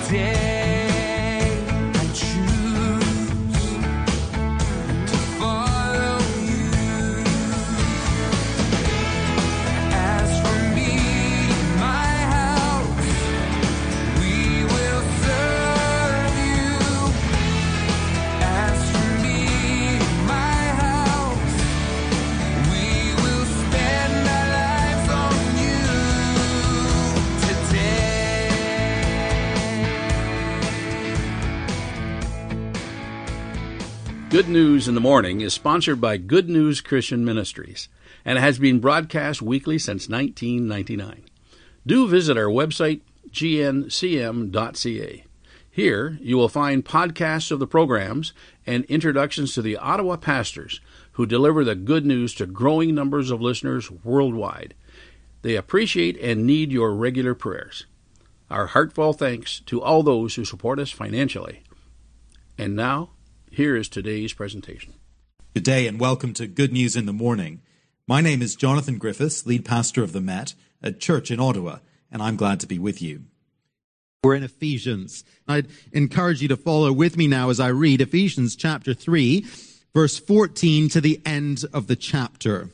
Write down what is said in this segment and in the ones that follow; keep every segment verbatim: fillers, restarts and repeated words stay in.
Good News in the Morning is sponsored by Good News Christian Ministries and has been broadcast weekly since nineteen ninety-nine. Do visit our website, g n c m dot c a. Here you will find podcasts of the programs and introductions to the Ottawa pastors who deliver the good news to growing numbers of listeners worldwide. They appreciate and need your regular prayers. Our heartfelt thanks to all those who support us financially. And now, here is today's presentation. Good day and welcome to Good News in the Morning. My name is Jonathan Griffiths, lead pastor of the Met, a church in Ottawa, and I'm glad to be with you. We're in Ephesians. I'd encourage you to follow with me now as I read Ephesians chapter three, verse fourteen to the end of the chapter.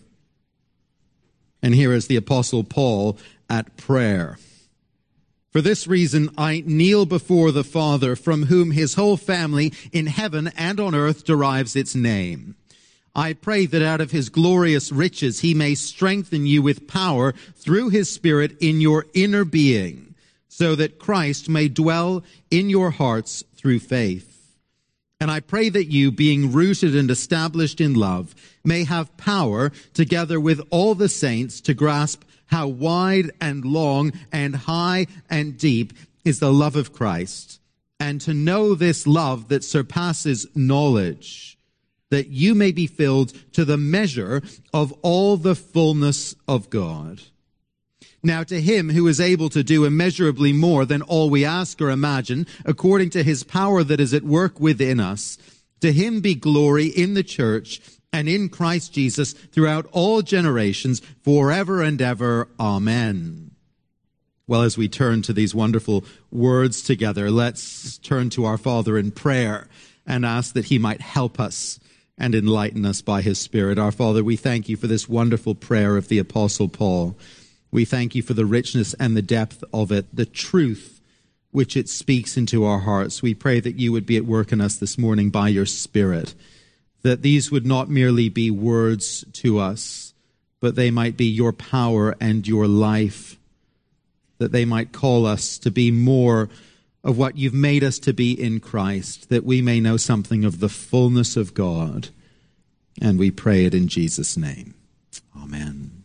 And here is the Apostle Paul at prayer. For this reason, I kneel before the Father, from whom his whole family in heaven and on earth derives its name. I pray that out of his glorious riches he may strengthen you with power through his Spirit in your inner being, so that Christ may dwell in your hearts through faith. And I pray that you, being rooted and established in love, may have power, together with all the saints, to grasp how wide and long and high and deep is the love of Christ, and to know this love that surpasses knowledge, that you may be filled to the measure of all the fullness of God. Now to him who is able to do immeasurably more than all we ask or imagine, according to his power that is at work within us, to him be glory in the church and in Christ Jesus throughout all generations, forever and ever. Amen. Well, as we turn to these wonderful words together, let's turn to our Father in prayer and ask that he might help us and enlighten us by his Spirit. Our Father, we thank you for this wonderful prayer of the Apostle Paul. We thank you for the richness and the depth of it, the truth which it speaks into our hearts. We pray that you would be at work in us this morning by your Spirit, that these would not merely be words to us, but they might be your power and your life, that they might call us to be more of what you've made us to be in Christ, that we may know something of the fullness of God. And we pray it in Jesus' name. Amen.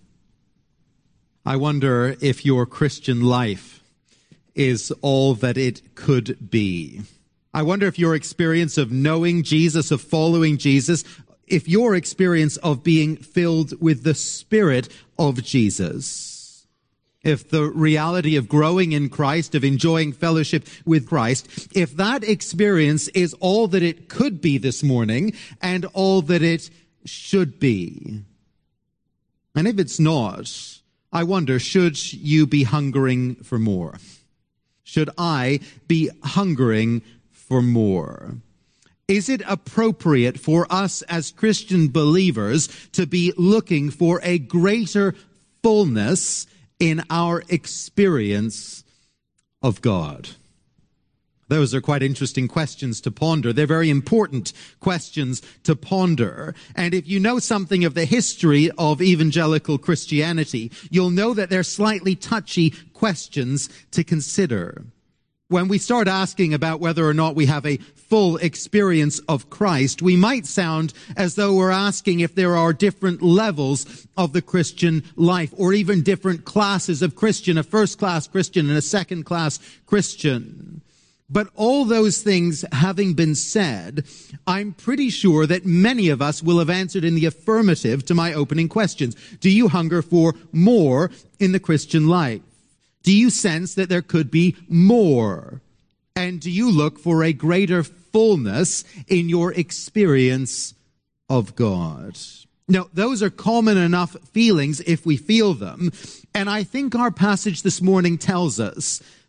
I wonder if your Christian life is all that it could be. I wonder if your experience of knowing Jesus, of following Jesus, if your experience of being filled with the Spirit of Jesus, if the reality of growing in Christ, of enjoying fellowship with Christ, if that experience is all that it could be this morning and all that it should be. And if it's not, I wonder, should you be hungering for more? Should I be hungering for more? Is it appropriate for us as Christian believers to be looking for a greater fullness in our experience of God? Those are quite interesting questions to ponder. They're very important questions to ponder. And if you know something of the history of evangelical Christianity, you'll know that they're slightly touchy questions to consider. When we start asking about whether or not we have a full experience of Christ, we might sound as though we're asking if there are different levels of the Christian life, or even different classes of Christian, a first-class Christian and a second-class Christian. But all those things having been said, I'm pretty sure that many of us will have answered in the affirmative to my opening questions. Do you hunger for more in the Christian life? Do you sense that there could be more? And do you look for a greater fullness in your experience of God? Now, those are common enough feelings if we feel them. And I think our passage this morning tells us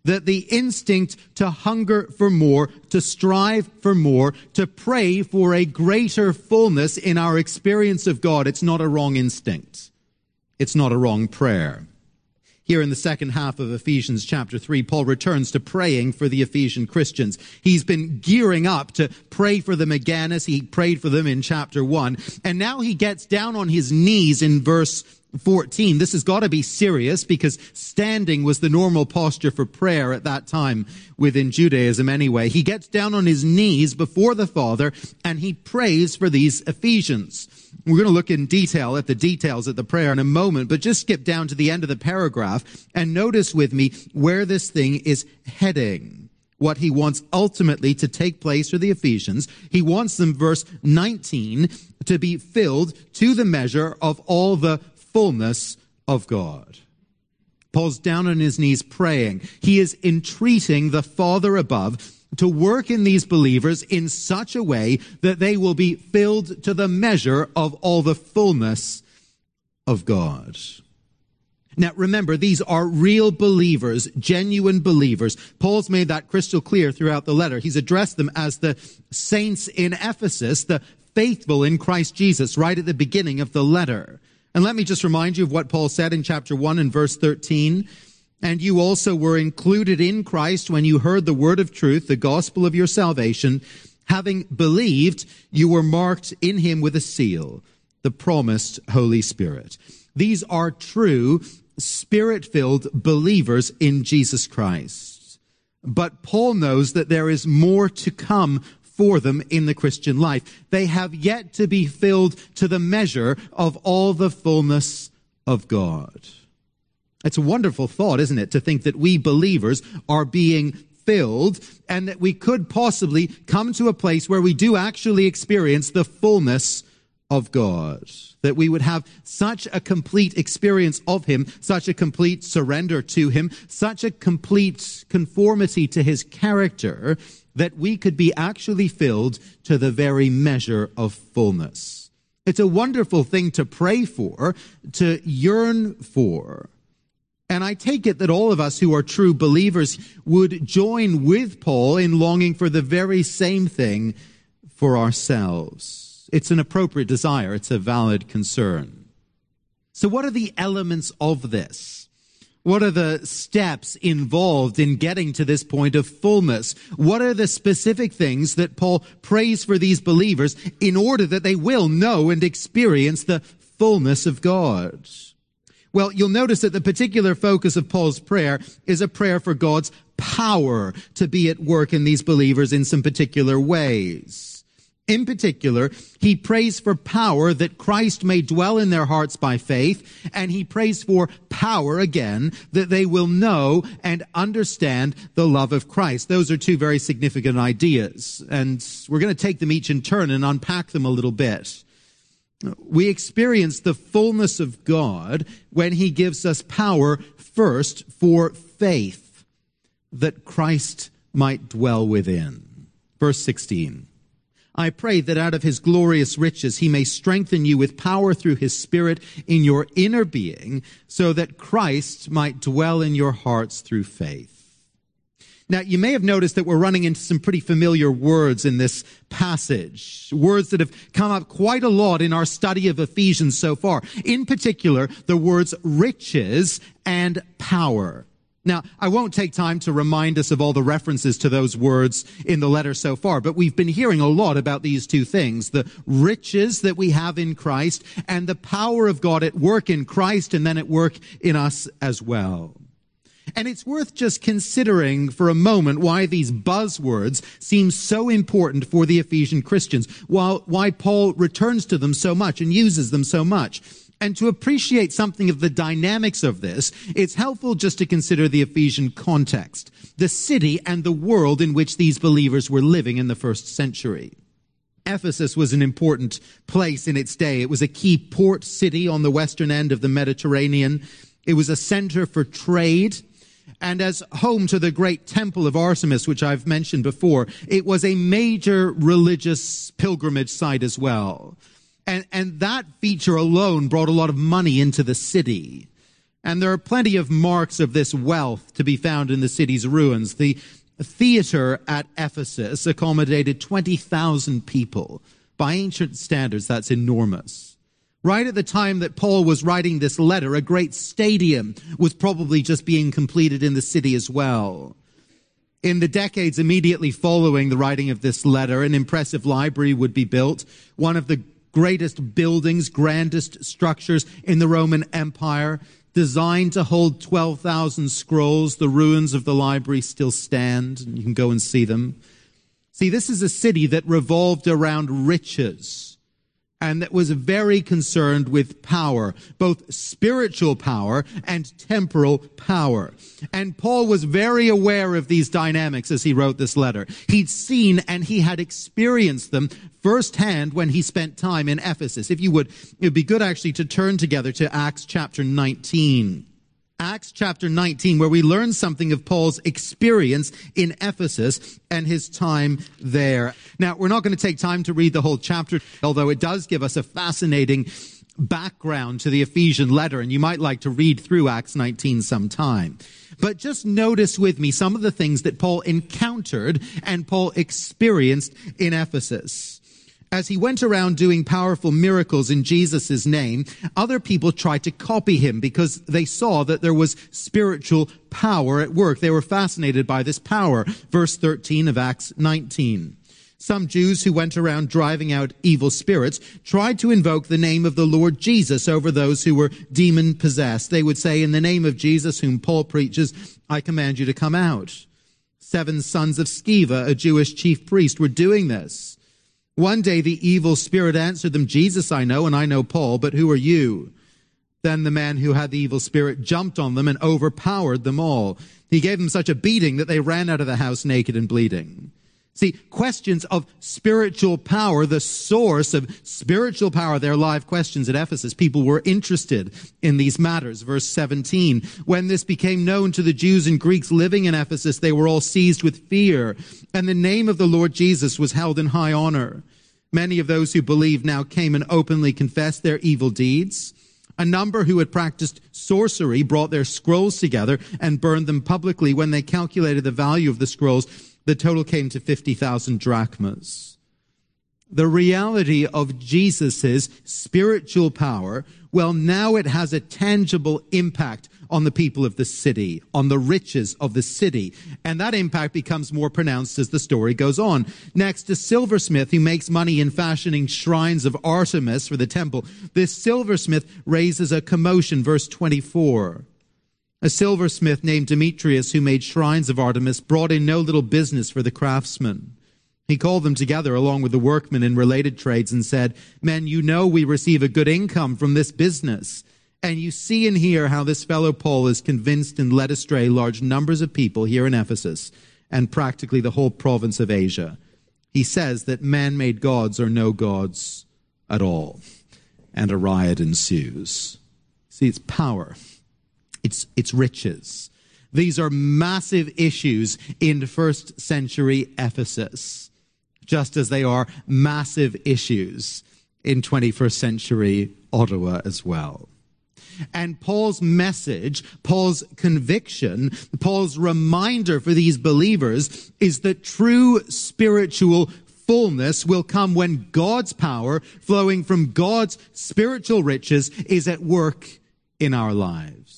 that the instinct to hunger for more, to strive for more, to pray for a greater fullness in our experience of God, it's not a wrong instinct. It's not a wrong prayer. Here in the second half of Ephesians chapter three, Paul returns to praying for the Ephesian Christians. He's been gearing up to pray for them again as he prayed for them in chapter one. And now he gets down on his knees in verse fourteen. This has got to be serious because standing was the normal posture for prayer at that time within Judaism anyway. He gets down on his knees before the Father and he prays for these Ephesians. We're going to look in detail at the details of the prayer in a moment, but just skip down to the end of the paragraph and notice with me where this thing is heading. What he wants ultimately to take place for the Ephesians. He wants them, verse nineteen, to be filled to the measure of all the fullness of God. Paul's down on his knees praying. He is entreating the Father above to work in these believers in such a way that they will be filled to the measure of all the fullness of God. Now, remember, these are real believers, genuine believers. Paul's made that crystal clear throughout the letter. He's addressed them as the saints in Ephesus, the faithful in Christ Jesus, right at the beginning of the letter. And let me just remind you of what Paul said in chapter one and verse thirteen. And you also were included in Christ when you heard the word of truth, the gospel of your salvation. Having believed, you were marked in him with a seal, the promised Holy Spirit. These are true, Spirit-filled believers in Jesus Christ. But Paul knows that there is more to come for them in the Christian life. They have yet to be filled to the measure of all the fullness of God. It's a wonderful thought, isn't it, to think that we believers are being filled and that we could possibly come to a place where we do actually experience the fullness of God. That we would have such a complete experience of him, such a complete surrender to him, such a complete conformity to his character, that we could be actually filled to the very measure of fullness. It's a wonderful thing to pray for, to yearn for. And I take it that all of us who are true believers would join with Paul in longing for the very same thing for ourselves. It's an appropriate desire. It's a valid concern. So what are the elements of this? What are the steps involved in getting to this point of fullness? What are the specific things that Paul prays for these believers in order that they will know and experience the fullness of God? Well, you'll notice that the particular focus of Paul's prayer is a prayer for God's power to be at work in these believers in some particular ways. In particular, he prays for power that Christ may dwell in their hearts by faith, and he prays for power, again, that they will know and understand the love of Christ. Those are two very significant ideas, and we're going to take them each in turn and unpack them a little bit. We experience the fullness of God when he gives us power first for faith that Christ might dwell within. Verse sixteen. I pray that out of his glorious riches he may strengthen you with power through his Spirit in your inner being, so that Christ might dwell in your hearts through faith. Now, you may have noticed that we're running into some pretty familiar words in this passage, words that have come up quite a lot in our study of Ephesians so far. In particular, the words riches and power. Now, I won't take time to remind us of all the references to those words in the letter so far, but we've been hearing a lot about these two things, the riches that we have in Christ and the power of God at work in Christ and then at work in us as well. And it's worth just considering for a moment why these buzzwords seem so important for the Ephesian Christians, while, why Paul returns to them so much and uses them so much. And to appreciate something of the dynamics of this, it's helpful just to consider the Ephesian context, the city and the world in which these believers were living in the first century. Ephesus was an important place in its day. It was a key port city on the western end of the Mediterranean. It was a center for trade. And as home to the great temple of Artemis, which I've mentioned before, it was a major religious pilgrimage site as well. And, and that feature alone brought a lot of money into the city. And there are plenty of marks of this wealth to be found in the city's ruins. The theater at Ephesus accommodated twenty thousand people. By ancient standards, that's enormous. Right at the time that Paul was writing this letter, a great stadium was probably just being completed in the city as well. In the decades immediately following the writing of this letter, an impressive library would be built, one of the greatest buildings, grandest structures in the Roman Empire, designed to hold twelve thousand scrolls. The ruins of the library still stand, and you can go and see them. See, this is a city that revolved around riches, and that was very concerned with power, both spiritual power and temporal power. And Paul was very aware of these dynamics as he wrote this letter. He'd seen and he had experienced them firsthand when he spent time in Ephesus. If you would, it would be good actually to turn together to Acts chapter nineteen. Acts chapter nineteen, where we learn something of Paul's experience in Ephesus and his time there. Now, we're not going to take time to read the whole chapter, although it does give us a fascinating background to the Ephesian letter, and you might like to read through Acts nineteen sometime. But just notice with me some of the things that Paul encountered and Paul experienced in Ephesus. As he went around doing powerful miracles in Jesus' name, other people tried to copy him because they saw that there was spiritual power at work. They were fascinated by this power. Verse thirteen of Acts nineteen. Some Jews who went around driving out evil spirits tried to invoke the name of the Lord Jesus over those who were demon-possessed. They would say, "In the name of Jesus, whom Paul preaches, I command you to come out." Seven sons of Sceva, a Jewish chief priest, were doing this. One day the evil spirit answered them, "Jesus I know, and I know Paul, but who are you?" Then the man who had the evil spirit jumped on them and overpowered them all. He gave them such a beating that they ran out of the house naked and bleeding. See, questions of spiritual power, the source of spiritual power, they're live questions at Ephesus. People were interested in these matters. Verse seventeen, when this became known to the Jews and Greeks living in Ephesus, they were all seized with fear, and the name of the Lord Jesus was held in high honor. Many of those who believed now came and openly confessed their evil deeds. A number who had practiced sorcery brought their scrolls together and burned them publicly. When they calculated the value of the scrolls, the total came to fifty thousand drachmas. The reality of Jesus' spiritual power, well, now it has a tangible impact on the people of the city, on the riches of the city. And that impact becomes more pronounced as the story goes on. Next, a silversmith who makes money in fashioning shrines of Artemis for the temple. This silversmith raises a commotion, verse twenty-four. A silversmith named Demetrius, who made shrines of Artemis, brought in no little business for the craftsmen. He called them together along with the workmen in related trades and said, "Men, you know we receive a good income from this business. And you see and hear how this fellow Paul is convinced and led astray large numbers of people here in Ephesus and practically the whole province of Asia. He says that man-made gods are no gods at all." And a riot ensues. See, it's power. It's, it's riches. These are massive issues in first century Ephesus, just as they are massive issues in twenty-first century Ottawa as well. And Paul's message, Paul's conviction, Paul's reminder for these believers is that true spiritual fullness will come when God's power, flowing from God's spiritual riches, is at work in our lives.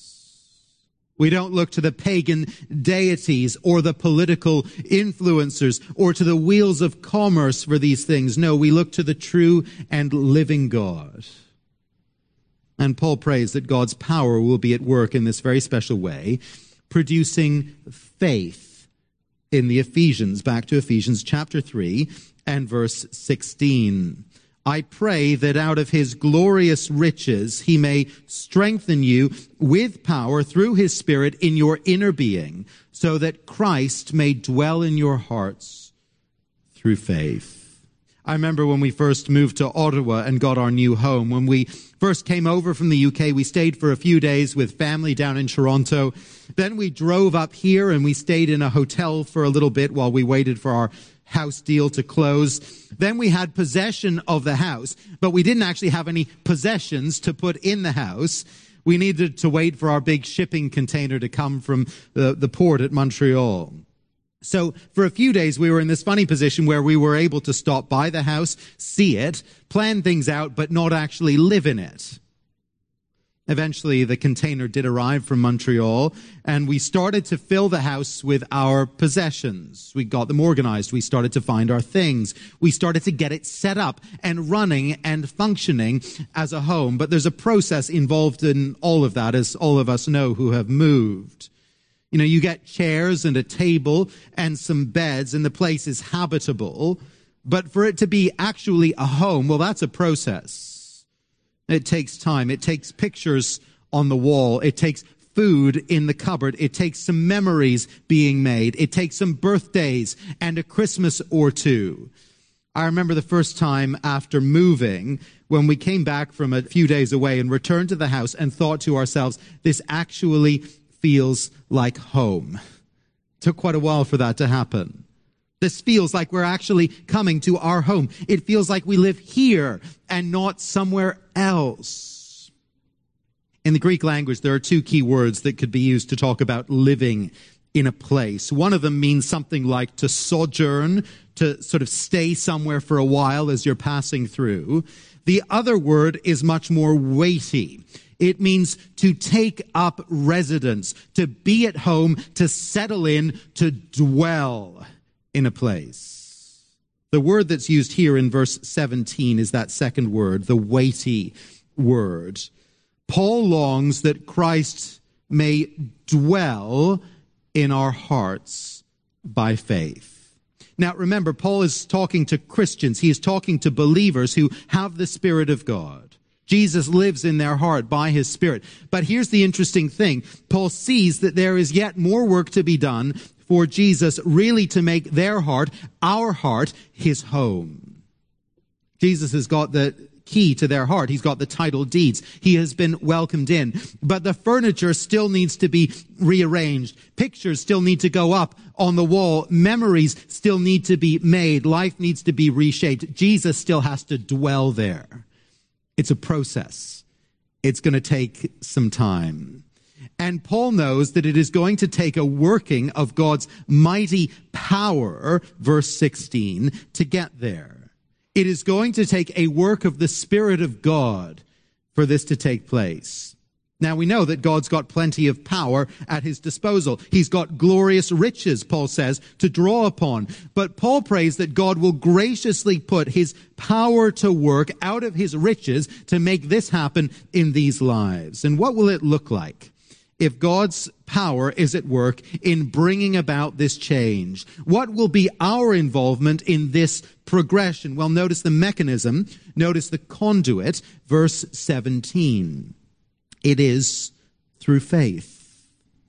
We don't look to the pagan deities or the political influencers or to the wheels of commerce for these things. No, we look to the true and living God. And Paul prays that God's power will be at work in this very special way, producing faith in the Ephesians. Back to Ephesians chapter three and verse sixteen. I pray that out of his glorious riches he may strengthen you with power through his Spirit in your inner being, so that Christ may dwell in your hearts through faith. I remember when we first moved to Ottawa and got our new home. When we first came over from the U K, we stayed for a few days with family down in Toronto. Then we drove up here and we stayed in a hotel for a little bit while we waited for our house deal to close. Then we had possession of the house, but we didn't actually have any possessions to put in the house. We needed to wait for our big shipping container to come from the, the port at Montreal. So for a few days, we were in this funny position where we were able to stop by the house, see it, plan things out, but not actually live in it. Eventually, the container did arrive from Montreal, and we started to fill the house with our possessions. We got them organized. We started to find our things. We started to get it set up and running and functioning as a home. But there's a process involved in all of that, as all of us know who have moved. You know, you get chairs and a table and some beds, and the place is habitable. But for it to be actually a home, well, that's a process. It takes time. It takes pictures on the wall. It takes food in the cupboard. It takes some memories being made. It takes some birthdays and a Christmas or two. I remember the first time after moving, when we came back from a few days away and returned to the house and thought to ourselves, this actually feels like home. It took quite a while for that to happen. This feels like we're actually coming to our home. It feels like we live here and not somewhere else. In the Greek language, there are two key words that could be used to talk about living in a place. One of them means something like to sojourn, to sort of stay somewhere for a while as you're passing through. The other word is much more weighty. It means to take up residence, to be at home, to settle in, to dwell in a place. The word that's used here in verse seventeen is that second word, the weighty word. Paul longs that Christ may dwell in our hearts by faith. Now remember, Paul is talking to Christians. He is talking to believers who have the Spirit of God. Jesus lives in their heart by his Spirit. But here's the interesting thing. Paul sees that there is yet more work to be done for Jesus really to make their heart, our heart, his home. Jesus has got the key to their heart. He's got the title deeds. He has been welcomed in. But the furniture still needs to be rearranged. Pictures still need to go up on the wall. Memories still need to be made. Life needs to be reshaped. Jesus still has to dwell there. It's a process. It's going to take some time. And Paul knows that it is going to take a working of God's mighty power, verse sixteen, to get there. It is going to take a work of the Spirit of God for this to take place. Now we know that God's got plenty of power at his disposal. He's got glorious riches, Paul says, to draw upon. But Paul prays that God will graciously put his power to work out of his riches to make this happen in these lives. And what will it look like if God's power is at work in bringing about this change? What will be our involvement in this progression? Well, notice the mechanism. Notice the conduit, verse seventeen. It is through faith.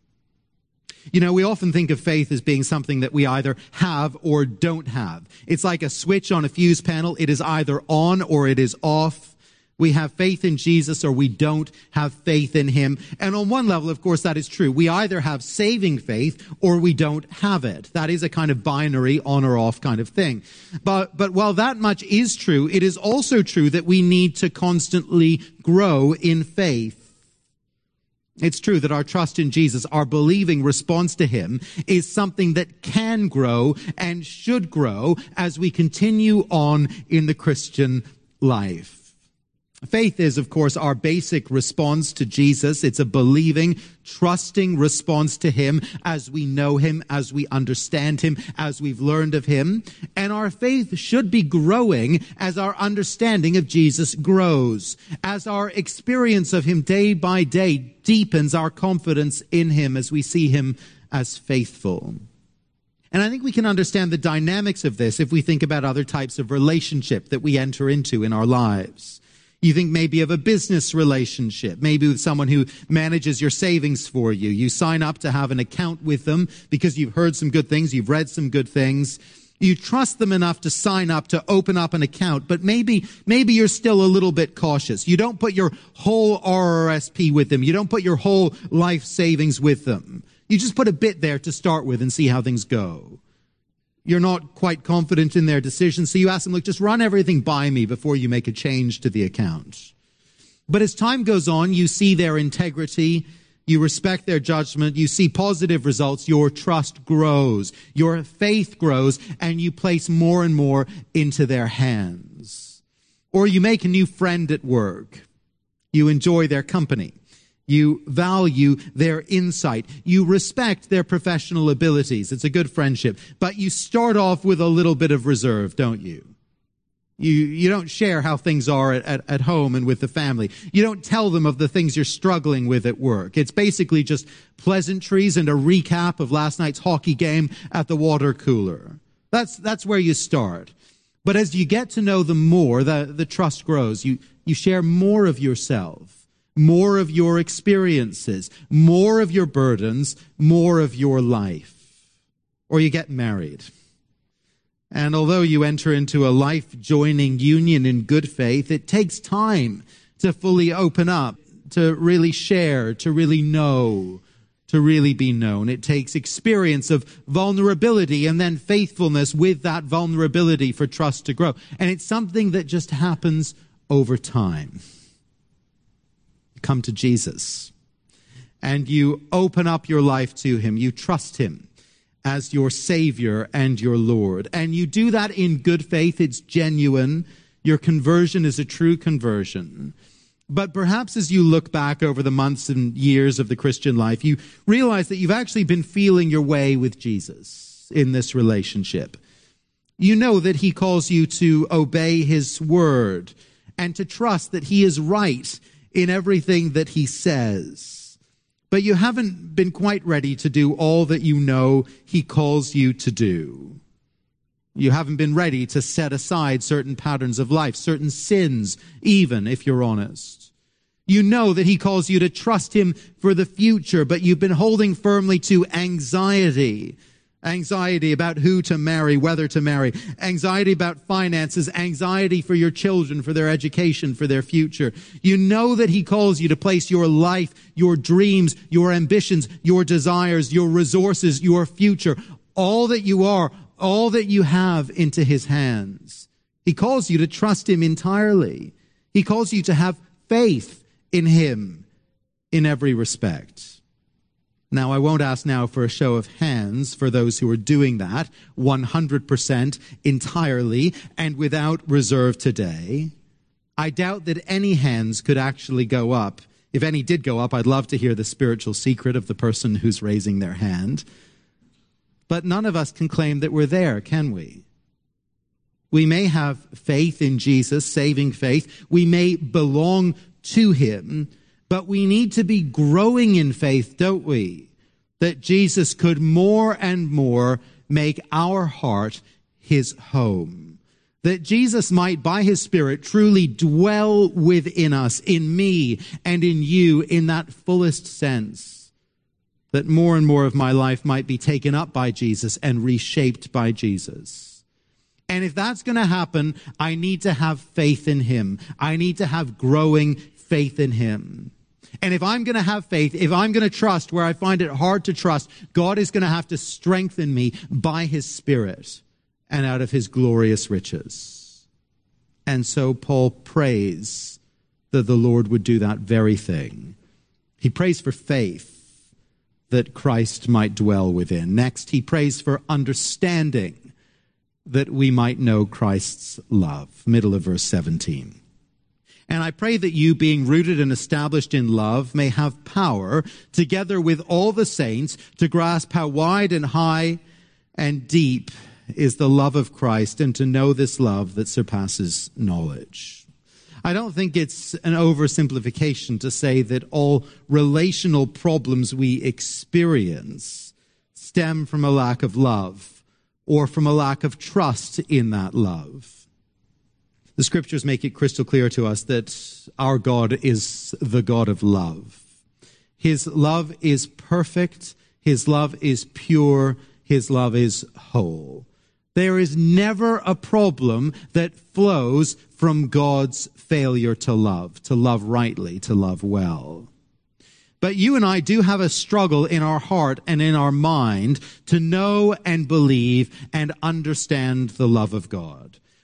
You know, we often think of faith as being something that we either have or don't have. It's like a switch on a fuse panel. It is either on or it is off. We have faith in Jesus or we don't have faith in him. And on one level, of course, that is true. We either have saving faith or we don't have it. That is a kind of binary on or off kind of thing. But, but while that much is true, it is also true that we need to constantly grow in faith. It's true that our trust in Jesus, our believing response to him, is something that can grow and should grow as we continue on in the Christian life. Faith is, of course, our basic response to Jesus. It's a believing, trusting response to him as we know him, as we understand him, as we've learned of him. And our faith should be growing as our understanding of Jesus grows, as our experience of him day by day deepens our confidence in him as we see him as faithful. And I think we can understand the dynamics of this if we think about other types of relationship that we enter into in our lives. You think maybe of a business relationship, maybe with someone who manages your savings for you. You sign up to have an account with them because you've heard some good things, you've read some good things. You trust them enough to sign up, to open up an account, but maybe, maybe you're still a little bit cautious. You don't put your whole R R S P with them. You don't put your whole life savings with them. You just put a bit there to start with and see how things go. You're not quite confident in their decision, so you ask them, look, just run everything by me before you make a change to the account. But as time goes on, you see their integrity, you respect their judgment, you see positive results, your trust grows, your faith grows, and you place more and more into their hands. Or you make a new friend at work. You enjoy their company. You value their insight. You respect their professional abilities. It's a good friendship. But you start off with a little bit of reserve, don't you? You you don't share how things are at, at, at home and with the family. You don't tell them of the things you're struggling with at work. It's basically just pleasantries and a recap of last night's hockey game at the water cooler. That's that's where you start. But as you get to know them more, the, the trust grows. You you share more of yourself, more of your experiences, more of your burdens, more of your life. Or you get married. And although you enter into a life-joining union in good faith, it takes time to fully open up, to really share, to really know, to really be known. It takes experience of vulnerability and then faithfulness with that vulnerability for trust to grow. And it's something that just happens over time. You come to Jesus and you open up your life to him. You trust him as your Savior and your Lord. And you do that in good faith. It's genuine. Your conversion is a true conversion. But perhaps as you look back over the months and years of the Christian life, you realize that you've actually been feeling your way with Jesus in this relationship. You know that he calls you to obey his word and to trust that he is right in everything that he says. But you haven't been quite ready to do all that you know he calls you to do. You haven't been ready to set aside certain patterns of life, certain sins, even if you're honest. You know that he calls you to trust him for the future, but you've been holding firmly to anxiety. Anxiety about who to marry, whether to marry. Anxiety about finances. Anxiety for your children, for their education, for their future. You know that he calls you to place your life, your dreams, your ambitions, your desires, your resources, your future, all that you are, all that you have into his hands. He calls you to trust him entirely. He calls you to have faith in him in every respect. Now, I won't ask now for a show of hands for those who are doing that one hundred percent entirely and without reserve today. I doubt that any hands could actually go up. If any did go up, I'd love to hear the spiritual secret of the person who's raising their hand. But none of us can claim that we're there, can we? We may have faith in Jesus, saving faith. We may belong to him. But we need to be growing in faith, don't we? That Jesus could more and more make our heart his home. That Jesus might, by his Spirit, truly dwell within us, in me and in you, in that fullest sense. That more and more of my life might be taken up by Jesus and reshaped by Jesus. And if that's going to happen, I need to have faith in him. I need to have growing faith in him. And if I'm going to have faith, if I'm going to trust where I find it hard to trust, God is going to have to strengthen me by his Spirit and out of his glorious riches. And so Paul prays that the Lord would do that very thing. He prays for faith that Christ might dwell within. Next, he prays for understanding that we might know Christ's love. Middle of verse seventeen. And I pray that you, being rooted and established in love, may have power, together with all the saints, to grasp how wide and high and deep is the love of Christ, and to know this love that surpasses knowledge. I don't think it's an oversimplification to say that all relational problems we experience stem from a lack of love, or from a lack of trust in that love. The scriptures make it crystal clear to us that our God is the God of love. His love is perfect. His love is pure. His love is whole. There is never a problem that flows from God's failure to love, to love rightly, to love well. But you and I do have a struggle in our heart and in our mind to know and believe and understand the love of God.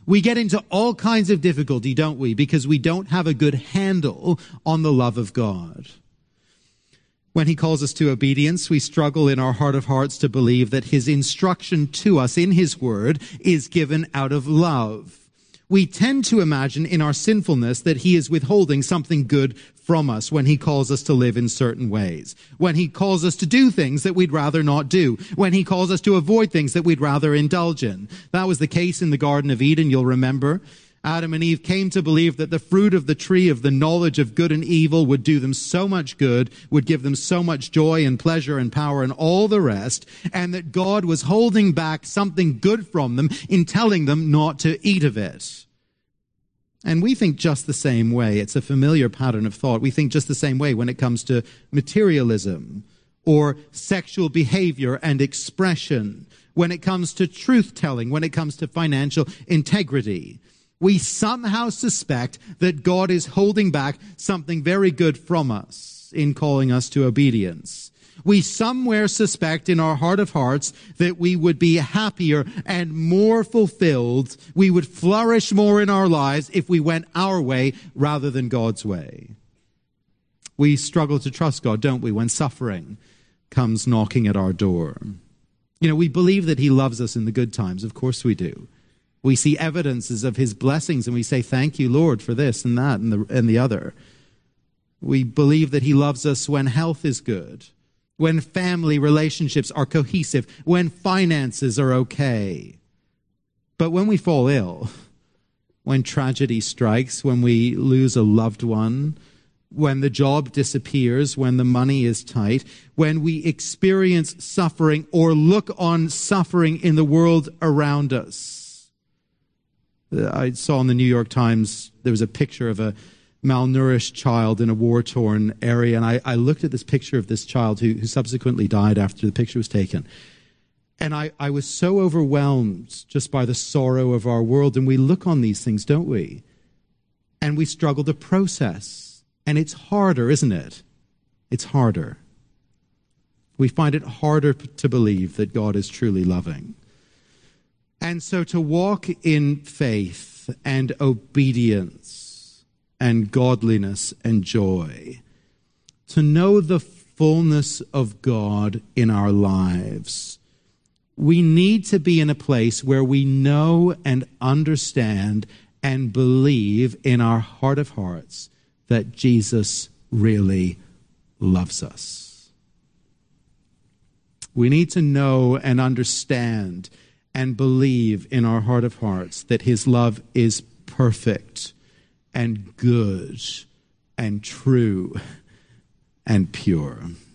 We get into all kinds of difficulty, don't we? Because we don't have a good handle on the love of God. When he calls us to obedience, we struggle in our heart of hearts to believe that his instruction to us in his word is given out of love. We tend to imagine in our sinfulness that he is withholding something good from us when he calls us to live in certain ways, when he calls us to do things that we'd rather not do, when he calls us to avoid things that we'd rather indulge in. That was the case in the Garden of Eden, you'll remember. Adam and Eve came to believe that the fruit of the tree of the knowledge of good and evil would do them so much good, would give them so much joy and pleasure and power and all the rest, and that God was holding back something good from them in telling them not to eat of it. And we think just the same way. It's a familiar pattern of thought. We think just the same way when it comes to materialism or sexual behavior and expression, when it comes to truth-telling, when it comes to financial integrity. We somehow suspect that God is holding back something very good from us in calling us to obedience. We somewhere suspect in our heart of hearts that we would be happier and more fulfilled, we would flourish more in our lives if we went our way rather than God's way. We struggle to trust God, don't we, when suffering comes knocking at our door. You know, we believe that he loves us in the good times. Of course we do. We see evidences of his blessings and we say, thank you, Lord, for this and that and the, and the other. We believe that he loves us when health is good, when family relationships are cohesive, when finances are okay. But when we fall ill, when tragedy strikes, when we lose a loved one, when the job disappears, when the money is tight, when we experience suffering or look on suffering in the world around us. I saw in the New York Times, there was a picture of a malnourished child in a war-torn area, and I, I looked at this picture of this child who, who subsequently died after the picture was taken. And I, I was so overwhelmed just by the sorrow of our world, and we look on these things, don't we? And we struggle to process. And it's harder, isn't it? It's harder. We find it harder to believe that God is truly loving. And so to walk in faith and obedience and godliness and joy, to know the fullness of God in our lives, we need to be in a place where we know and understand and believe in our heart of hearts that Jesus really loves us. We need to know and understand and believe in our heart of hearts that his love is perfect and good and true and pure.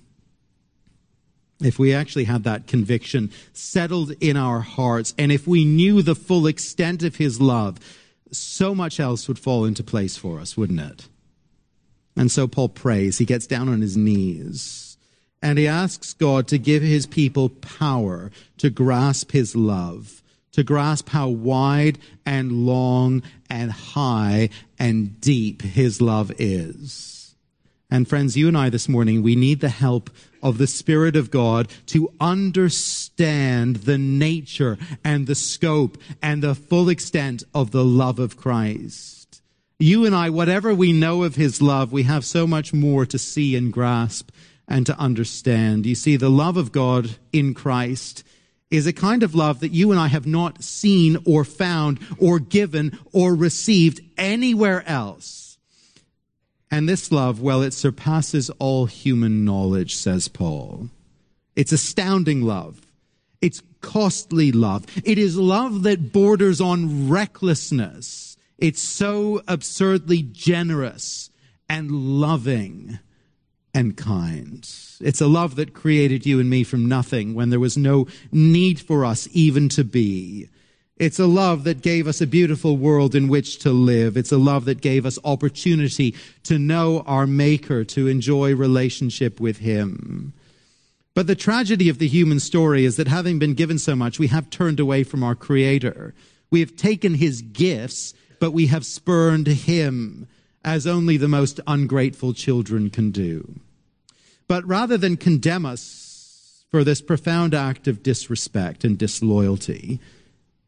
If we actually had that conviction settled in our hearts, and if we knew the full extent of his love, so much else would fall into place for us, wouldn't it? And so Paul prays. He gets down on his knees. And he asks God to give his people power to grasp his love, to grasp how wide and long and high and deep his love is. And friends, you and I this morning, we need the help of the Spirit of God to understand the nature and the scope and the full extent of the love of Christ. You and I, whatever we know of his love, we have so much more to see and grasp and to understand. You see, the love of God in Christ is a kind of love that you and I have not seen or found or given or received anywhere else. And this love, well, it surpasses all human knowledge, says Paul. It's astounding love. It's costly love. It is love that borders on recklessness. It's so absurdly generous and loving and kind. It's a love that created you and me from nothing when there was no need for us even to be. It's a love that gave us a beautiful world in which to live. It's a love that gave us opportunity to know our Maker, to enjoy relationship with him. But the tragedy of the human story is that having been given so much, we have turned away from our Creator. We have taken his gifts, but we have spurned him, as only the most ungrateful children can do. But rather than condemn us for this profound act of disrespect and disloyalty,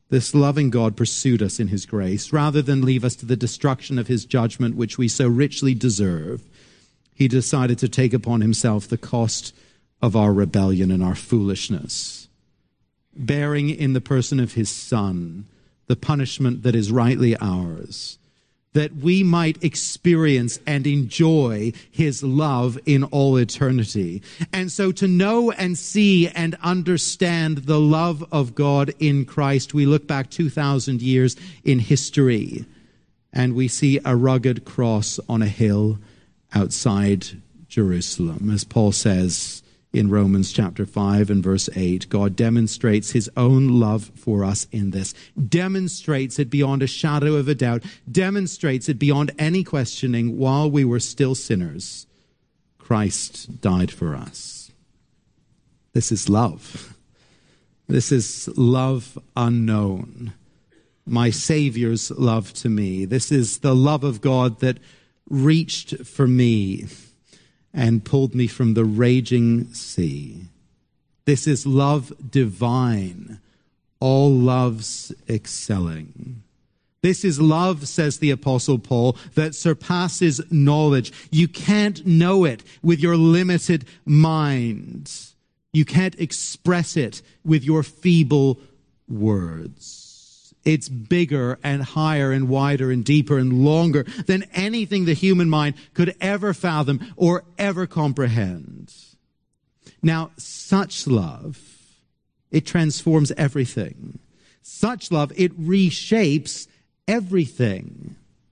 This loving God pursued us in his grace. Rather than leave us to the destruction of his judgment, which we so richly deserve, he decided to take upon himself the cost of our rebellion and our foolishness, bearing in the person of his Son the punishment that is rightly ours, that we might experience and enjoy his love in all eternity. And so to know and see and understand the love of God in Christ, we look back two thousand years in history, and we see a rugged cross on a hill outside Jerusalem. As Paul says in Romans chapter five and verse eight, God demonstrates his own love for us in this, demonstrates it beyond a shadow of a doubt, demonstrates it beyond any questioning. While we were still sinners, Christ died for us. This is love. This is love unknown. My Savior's love to me. This is the love of God that reached for me and pulled me from the raging sea. This is love divine, all loves excelling. This is love, says the Apostle Paul, that surpasses knowledge. You can't know it with your limited mind. You can't express it with your feeble words. It's bigger and higher and wider and deeper and longer than anything the human mind could ever fathom or ever comprehend. Now, such love, it transforms everything. Such love, it reshapes everything.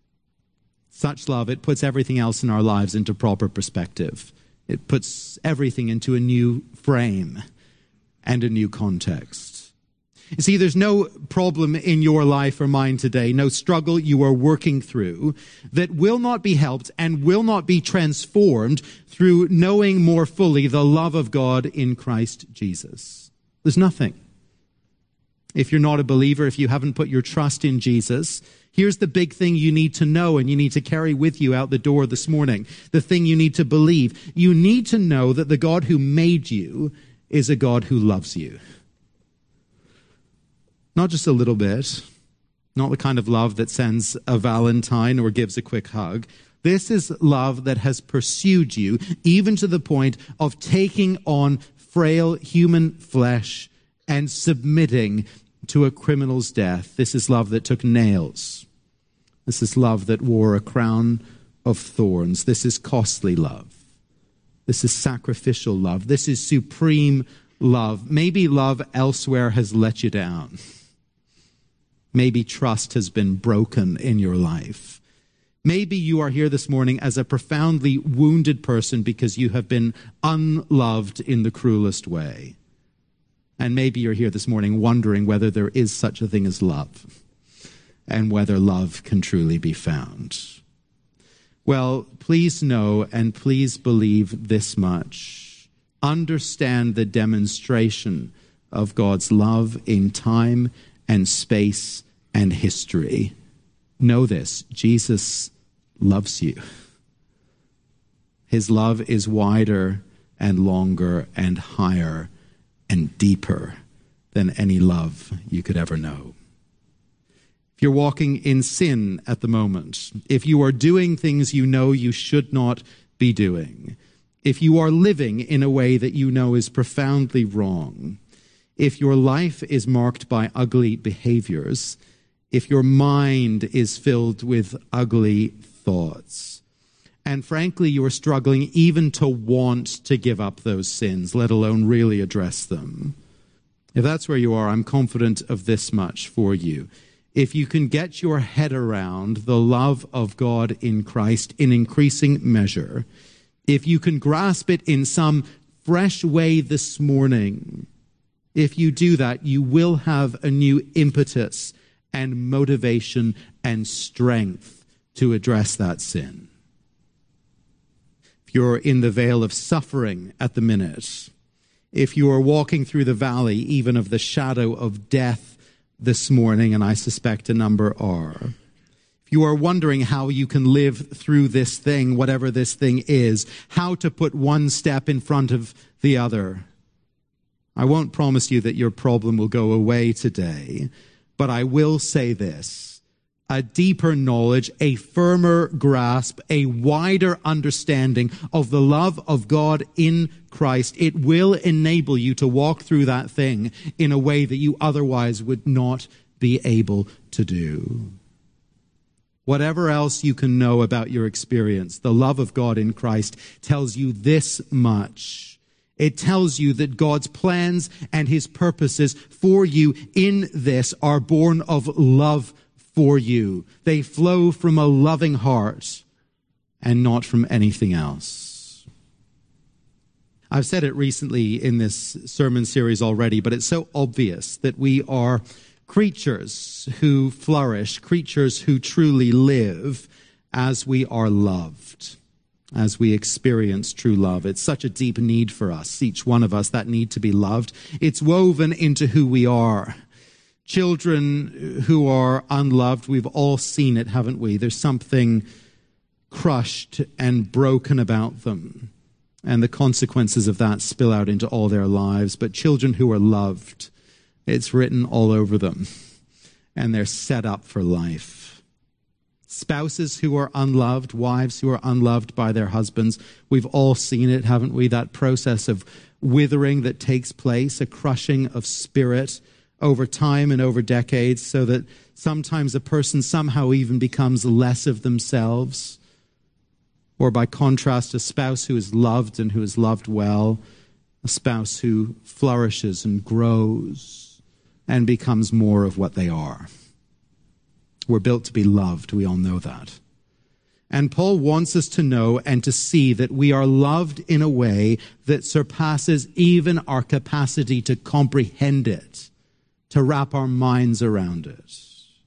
Such love, it puts everything else in our lives into proper perspective. It puts everything into a new frame and a new context. You see, there's no problem in your life or mine today, no struggle you are working through that will not be helped and will not be transformed through knowing more fully the love of God in Christ Jesus. There's nothing. If you're not a believer, if you haven't put your trust in Jesus, here's the big thing you need to know and you need to carry with you out the door this morning. The thing you need to believe. You need to know that the God who made you is a God who loves you. Not just a little bit, not the kind of love that sends a Valentine or gives a quick hug. This is love that has pursued you, even to the point of taking on frail human flesh and submitting to a criminal's death. This is love that took nails. This is love that wore a crown of thorns. This is costly love. This is sacrificial love. This is supreme love. Maybe love elsewhere has let you down. Maybe trust has been broken in your life. Maybe you are here this morning as a profoundly wounded person because you have been unloved in the cruelest way. And maybe you're here this morning wondering whether there is such a thing as love and whether love can truly be found. Well, please know and please believe this much. Understand the demonstration of God's love in time and space and history. Know this, Jesus loves you. His love is wider and longer and higher and deeper than any love you could ever know. If you're walking in sin at the moment, if you are doing things you know you should not be doing, if you are living in a way that you know is profoundly wrong, if your life is marked by ugly behaviors, if your mind is filled with ugly thoughts, and frankly you are struggling even to want to give up those sins, let alone really address them, if that's where you are, I'm confident of this much for you. If you can get your head around the love of God in Christ in increasing measure, if you can grasp it in some fresh way this morning, if you do that, you will have a new impetus and motivation and strength to address that sin. If you're in the vale of suffering at the minute, if you are walking through the valley even of the shadow of death this morning, and I suspect a number are, if you are wondering how you can live through this thing, whatever this thing is, how to put one step in front of the other, I won't promise you that your problem will go away today, But I will say this, a deeper knowledge, a firmer grasp, a wider understanding of the love of God in Christ, it will enable you to walk through that thing in a way that you otherwise would not be able to do. Whatever else you can know about your experience, the love of God in Christ tells you this much. It tells you that God's plans and his purposes for you in this are born of love for you. They flow from a loving heart and not from anything else. I've said it recently in this sermon series already, but it's so obvious that we are creatures who flourish, creatures who truly live as we are loved, as we experience true love. It's such a deep need for us, each one of us, that need to be loved. It's woven into who we are. Children who are unloved, we've all seen it, haven't we? There's something crushed and broken about them, and the consequences of that spill out into all their lives. But children who are loved, it's written all over them, and they're set up for life. Spouses who are unloved, wives who are unloved by their husbands, we've all seen it, haven't we? That process of withering that takes place, a crushing of spirit over time and over decades, so that sometimes a person somehow even becomes less of themselves. Or by contrast, a spouse who is loved and who is loved well, a spouse who flourishes and grows and becomes more of what they are. We're built to be loved. We all know that. And Paul wants us to know and to see that we are loved in a way that surpasses even our capacity to comprehend it, to wrap our minds around it.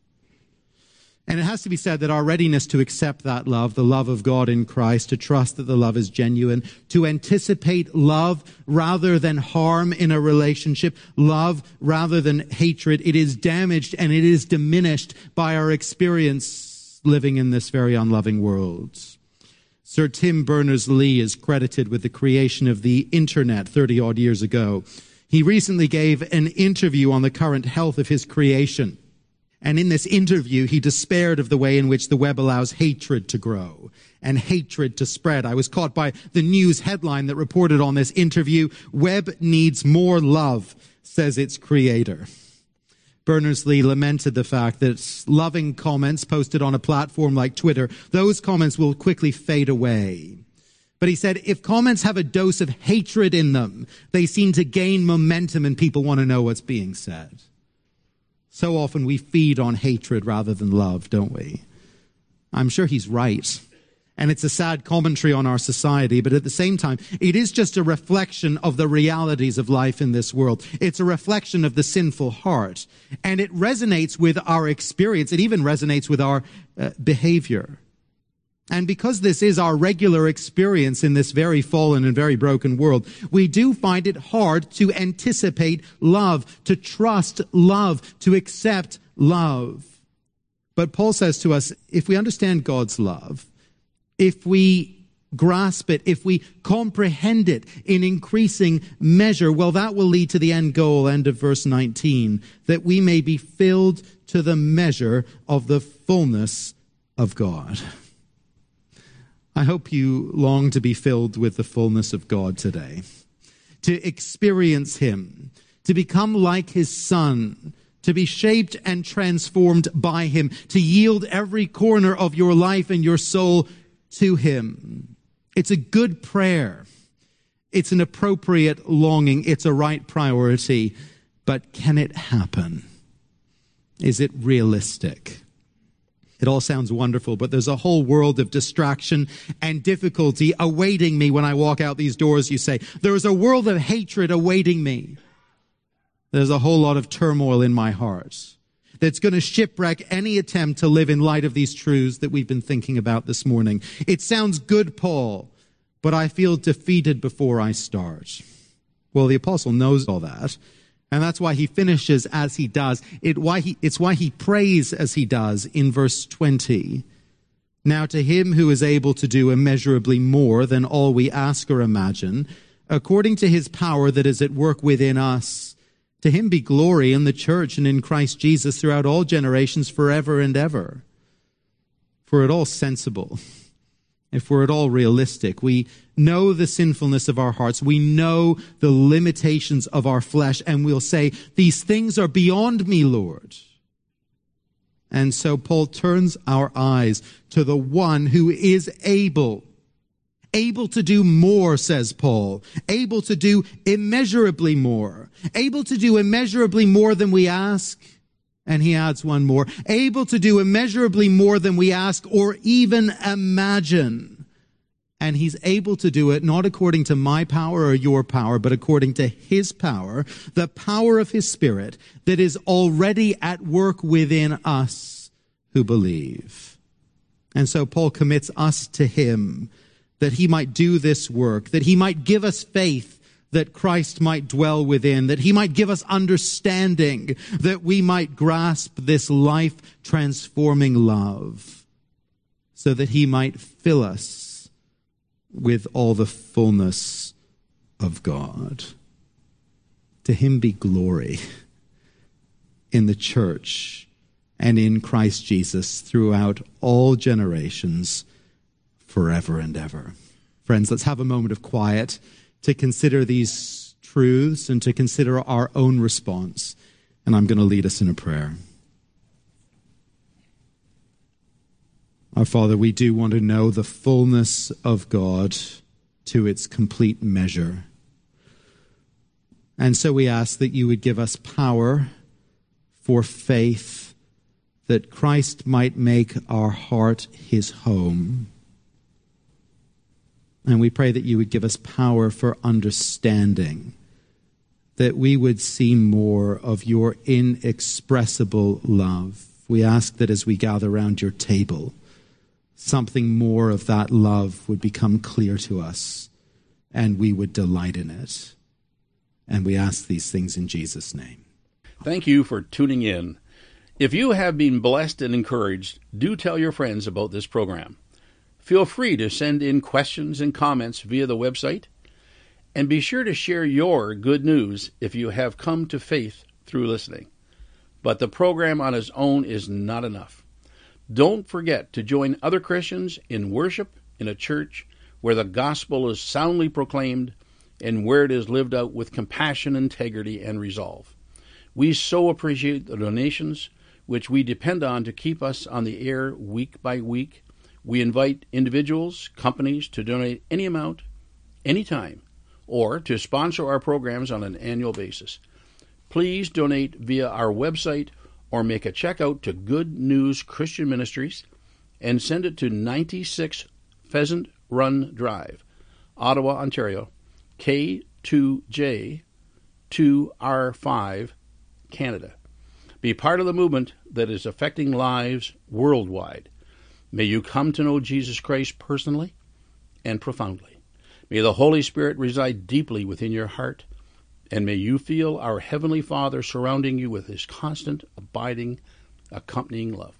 And it has to be said that our readiness to accept that love, the love of God in Christ, to trust that the love is genuine, to anticipate love rather than harm in a relationship, love rather than hatred, it is damaged and it is diminished by our experience living in this very unloving world. Sir Tim Berners-Lee is credited with the creation of the internet thirty-odd years ago. He recently gave an interview on the current health of his creation. And in this interview, he despaired of the way in which the web allows hatred to grow and hatred to spread. I was caught by the news headline that reported on this interview, "Web needs more love," says its creator. Berners-Lee lamented the fact that loving comments posted on a platform like Twitter, those comments will quickly fade away. But he said, if comments have a dose of hatred in them, they seem to gain momentum and people want to know what's being said. So often we feed on hatred rather than love, don't we? I'm sure he's right. And it's a sad commentary on our society, but at the same time, it is just a reflection of the realities of life in this world. It's a reflection of the sinful heart. And it resonates with our experience. It even resonates with our uh, behavior. And because this is our regular experience in this very fallen and very broken world, we do find it hard to anticipate love, to trust love, to accept love. But Paul says to us, if we understand God's love, if we grasp it, if we comprehend it in increasing measure, well, that will lead to the end goal, end of verse nineteen, that we may be filled to the measure of the fullness of God. I hope you long to be filled with the fullness of God today, to experience him, to become like his Son, to be shaped and transformed by him, to yield every corner of your life and your soul to him. It's a good prayer. It's an appropriate longing. It's a right priority. But can it happen? Is it realistic? It all sounds wonderful, but there's a whole world of distraction and difficulty awaiting me when I walk out these doors, you say. There is a world of hatred awaiting me. There's a whole lot of turmoil in my heart that's going to shipwreck any attempt to live in light of these truths that we've been thinking about this morning. It sounds good, Paul, but I feel defeated before I start. Well, the apostle knows all that. And that's why he finishes as he does. It, why he, it's why he prays as he does in verse twenty. Now to him who is able to do immeasurably more than all we ask or imagine, according to his power that is at work within us, To him be glory in the church and in Christ Jesus throughout all generations, forever and ever. If we're at all sensible, if we're at all realistic, we know the sinfulness of our hearts, we know the limitations of our flesh, and we'll say, these things are beyond me, Lord. And so Paul turns our eyes to the one who is able, able to do more, says Paul, able to do immeasurably more, able to do immeasurably more than we ask. And he adds one more, able to do immeasurably more than we ask or even imagine. And he's able to do it not according to my power or your power, but according to his power, the power of his Spirit that is already at work within us who believe. And so Paul commits us to him that he might do this work, that he might give us faith, that Christ might dwell within, that he might give us understanding, that we might grasp this life-transforming love, so that he might fill us with all the fullness of God. To him be glory in the church and in Christ Jesus throughout all generations, forever and ever. Friends, let's have a moment of quiet to consider these truths and to consider our own response. And I'm going to lead us in a prayer. Our Father, we do want to know the fullness of God to its complete measure. And so we ask that you would give us power for faith, that Christ might make our heart his home. And we pray that you would give us power for understanding, that we would see more of your inexpressible love. We ask that as we gather around your table, something more of that love would become clear to us, and we would delight in it. And we ask these things in Jesus' name. Thank you for tuning in. If you have been blessed and encouraged, do tell your friends about this program. Feel free to send in questions and comments via the website, and be sure to share your good news if you have come to faith through listening. But the program on its own is not enough. Don't forget to join other Christians in worship in a church where the gospel is soundly proclaimed and where it is lived out with compassion, integrity, and resolve. We so appreciate the donations which we depend on to keep us on the air week by week. We invite individuals, companies to donate any amount, anytime, or to sponsor our programs on an annual basis. Please donate via our website or make a check out to Good News Christian Ministries and send it to ninety-six Pheasant Run Drive, Ottawa, Ontario, K two J two R five, Canada. Be part of the movement that is affecting lives worldwide. May you come to know Jesus Christ personally and profoundly. May the Holy Spirit reside deeply within your heart, and may you feel our Heavenly Father surrounding you with his constant, abiding, accompanying love.